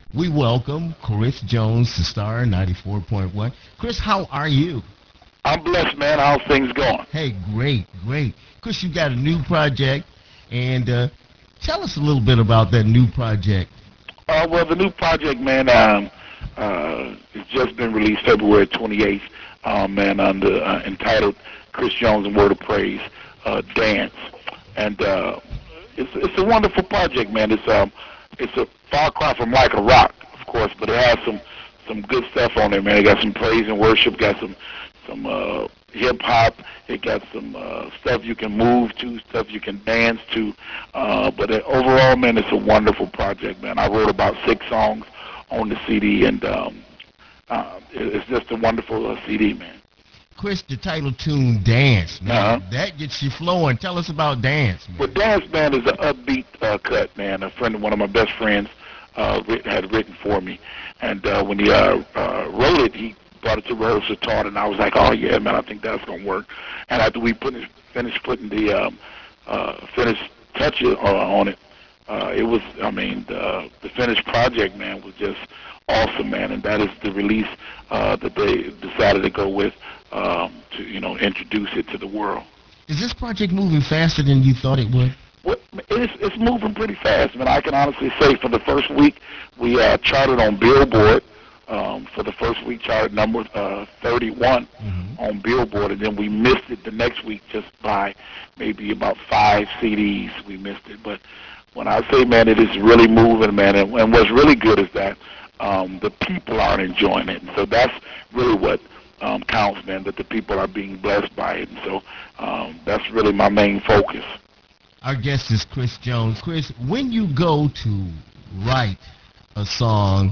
We welcome Chris Jones to Star 94.1. Chris, how are you? I'm blessed, man. How's things going? Hey, great, great. Chris, you got a new project, and tell us a little bit about that new project. Well, the new project, man, it's just been released February 28th, man, under entitled Chris Jones and Word of Praise, Dance, and it's a wonderful project, man. It's a far cry from like a rock, of course, but it has some good stuff on there, man. It got some praise and worship, got some hip hop. It got some stuff you can move to, stuff you can dance to. But overall, man, it's a wonderful project, man. I wrote about 6 songs on the CD, and it's just a wonderful CD, man. Chris, the title tune, Dance, man. Uh-huh. That gets you flowing. Tell us about Dance, Well, man. Dance Band is an upbeat cut, man. A friend, one of my best friends, had written for me, and when he wrote it, he brought it to rehearsal, taught it, and I was like, oh yeah, man, I think that's gonna work. And after we finished putting the finished touches on it, it was, I mean, the finished project, man, was just awesome, man. And that is the release that they decided to go with to, introduce it to the world. Is this project moving faster than you thought it would? Well, it's moving pretty fast, man. I can honestly say for the first week, we charted on Billboard. For the first week, charted number 31 Hmm. on Billboard, and then we missed it the next week just by maybe about 5 CDs. We missed it, but when I say, man, it is really moving, man, and what's really good is that the people are enjoying it, and so that's really what counts, man. That the people are being blessed by it, and so that's really my main focus. Our guest is Chris Jones. Chris, when you go to write a song,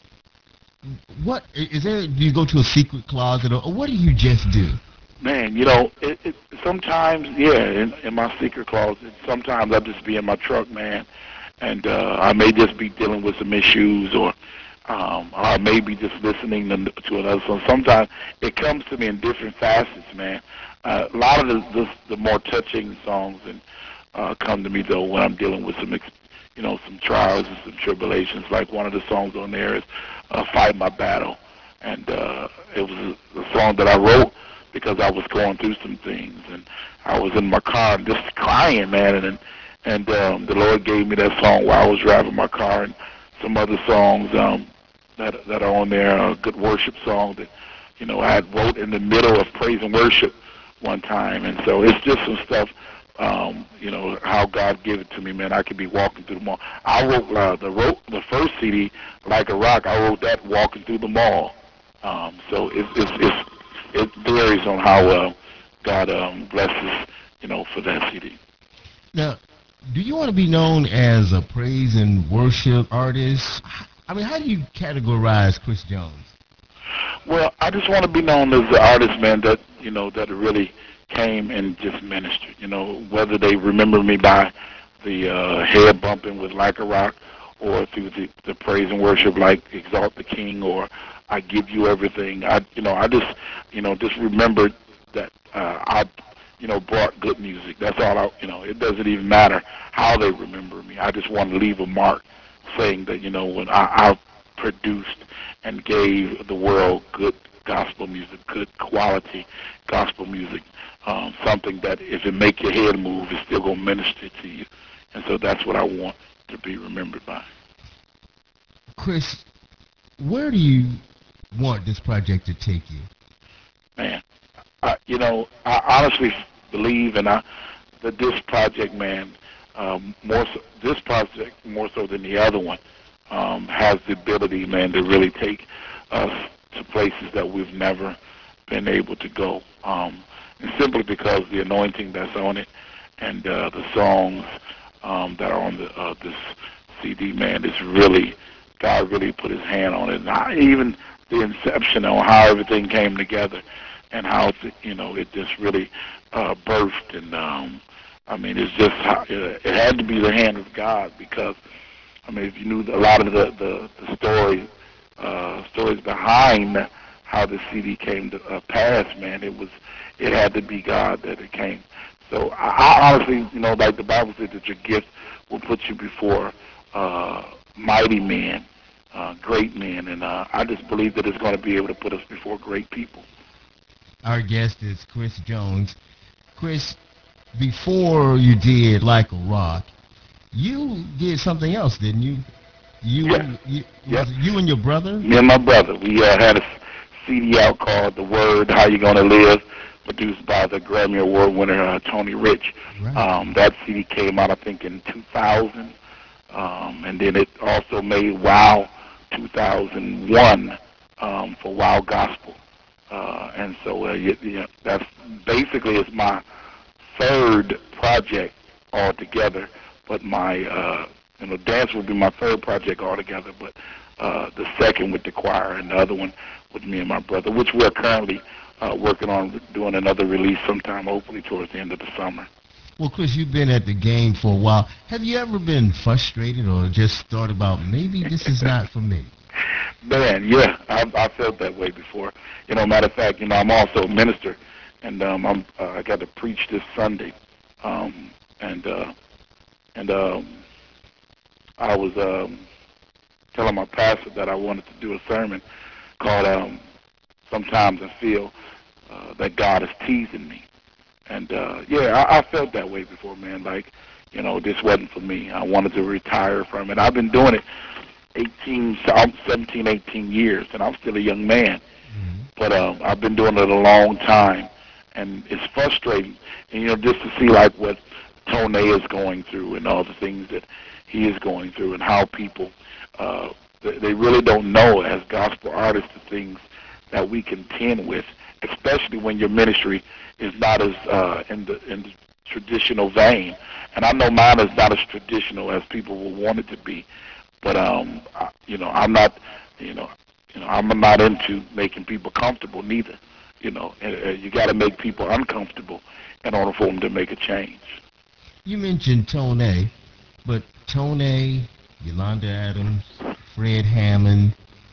what is there? Do you go to a secret closet, or what do you just do? Man, it sometimes, yeah, in my secret closet. Sometimes I just be in my truck, man, and I may just be dealing with some issues, or I may be just listening to another song. Sometimes it comes to me in different facets, man. A lot of the more touching songs and come to me though when I'm dealing with some trials and some tribulations. Like one of the songs on there is "Fight My Battle," and it was a song that I wrote because I was going through some things, and I was in my car just crying, man, and the Lord gave me that song while I was driving my car, and some other songs that are on there, a good worship song that I had wrote in the middle of praise and worship one time, and so it's just some stuff. How God gave it to me, man. I could be walking through the mall. I wrote the first CD, Like a Rock. I wrote that walking through the mall. So it varies on how God blesses, for that CD. Now, do you want to be known as a praise and worship artist? I mean, how do you categorize Chris Jones? Well, I just want to be known as the artist, man, that really came and just ministered. Whether they remember me by the head bumping with Like a Rock, or through the praise and worship like Exalt the King, or I Give You Everything. I just remembered that I brought good music. That's all it doesn't even matter how they remember me. I just want to leave a mark saying that, when I produced and gave the world good gospel music, good quality gospel music, something that if it make your head move, it's still going to minister to you. And so that's what I want to be remembered by. Chris, where do you want this project to take you? Man, I honestly believe that this project, man, this project more so than the other one, has the ability, man, to really take us to places that we've never been able to go. And simply because the anointing that's on it and the songs that are on this CD, man, is really, God really put his hand on it. And even the inception on how everything came together and how, it just really birthed. And, I mean, it's just, it had to be the hand of God because, I mean, if you knew a lot of the stories behind how the CD came to pass, man, it had to be God that it came. So I honestly, like the Bible said that your gift will put you before uh, mighty men, great men, and I just believe that it's going to be able to put us before great people. Our guest is Chris Jones. Chris, before you did Like a Rock, you did something else, didn't you? Yes, You yep. was it you and your brother? Me and my brother, we had a CD out called "The Word: How You Gonna Live," produced by the Grammy Award winner Tony Rich. Right. That CD came out, I think, in 2000, and then it also made Wow 2001 for Wow Gospel. And so, that's basically it's my third project altogether. But dance would be my third project altogether. But the second with the choir, and the other one with me and my brother, which we're currently working on doing another release sometime, hopefully towards the end of the summer. Well, Chris, you've been at the game for a while. Have you ever been frustrated or just thought about maybe this is not for me? Man, yeah, I felt that way before. Matter of fact, I'm also a minister, and I got to preach this Sunday, um, and and I was telling my pastor that I wanted to do a sermon called "Sometimes I Feel That God Is Teasing Me," and yeah, I felt that way before, man. Like, this wasn't for me. I wanted to retire from it. I've been doing it 17, 18 years, and I'm still a young man. Mhm. But I've been doing it a long time, and it's frustrating. And just to see like what Tone is going through, and all the things that he is going through, and how people they really don't know as gospel artists the things that we contend with, especially when your ministry is not as in the traditional vein. And I know mine is not as traditional as people will want it to be, but I'm not, you know, I'm not into making people comfortable neither. You got to make people uncomfortable in order for them to make a change. You mentioned Tone, but Tone, Yolanda Adams, Fred Hammond,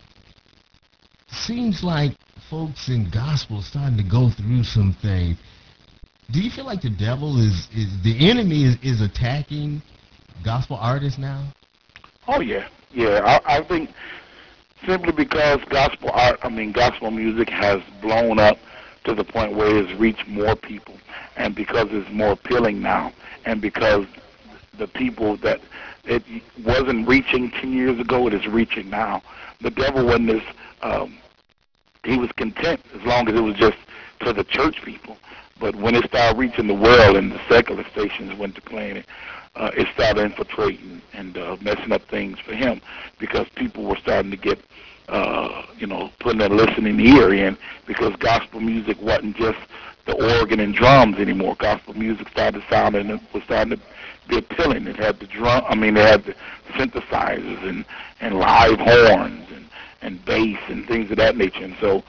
seems like folks in gospel are starting to go through some things. Do you feel like the devil is the enemy is attacking gospel artists now? Oh yeah, yeah. I think simply because gospel art, gospel music has blown up to the point where it's reached more people, and because it's more appealing now, and because the people that it wasn't reaching 10 years ago, it is reaching now. The devil wasn't as he was content as long as it was just to the church people. But when it started reaching the world and the secular stations went to playing it, it started infiltrating and messing up things for him, because people were starting to get, putting their listening ear in, because gospel music wasn't just the organ and drums anymore. Gospel music started sounding, it was starting to be appealing. It had the it had the synthesizers and live horns and bass and things of that nature. And so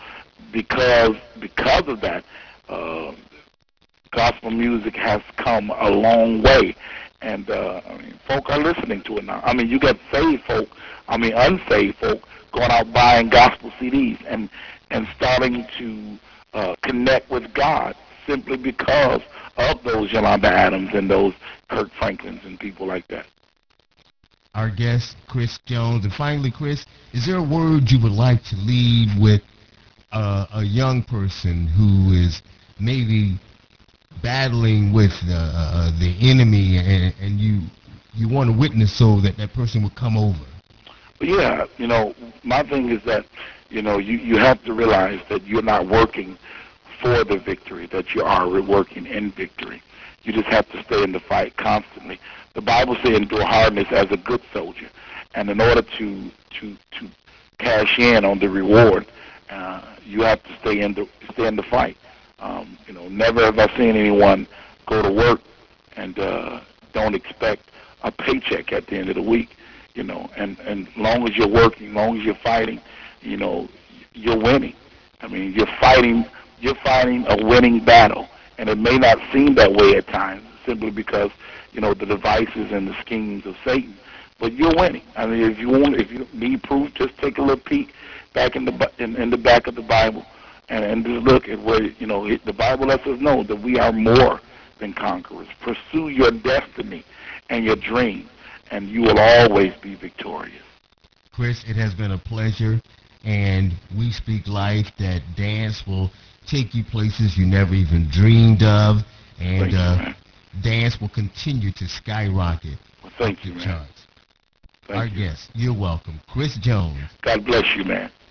because of that, uh, gospel music has come a long way, and folk are listening to it now. You got saved folk, unsaved folk going out buying gospel CDs and starting to connect with God simply because of those Yolanda Adams and those Kirk Franklins and people like that. Our guest, Chris Jones. And finally, Chris, is there a word you would like to leave with a young person who is maybe battling with the enemy, and you want to witness so that that person will come over? But yeah, my thing is that, you have to realize that you're not working for the victory, that you are working in victory. You just have to stay in the fight constantly. The Bible says endure hardness as a good soldier. And in order to cash in on the reward, you have to stay in the fight. Never have I seen anyone go to work and don't expect a paycheck at the end of the week. And long as you're working, long as you're fighting, you know, you're winning. You're fighting a winning battle, and it may not seem that way at times, simply because the devices and the schemes of Satan. But you're winning. If you need proof, just take a little peek back in the back of the Bible, and just look at where the Bible lets us know that we are more than conquerors. Pursue your destiny and your dream, and you will always be victorious. Chris, it has been a pleasure, and we speak life. That dance will take you places you never even dreamed of, and Thank you, man. dance will continue to skyrocket Well, up thank the you, man. charts. Our Thank you. guest, you're welcome, Chris Jones. God bless you, man.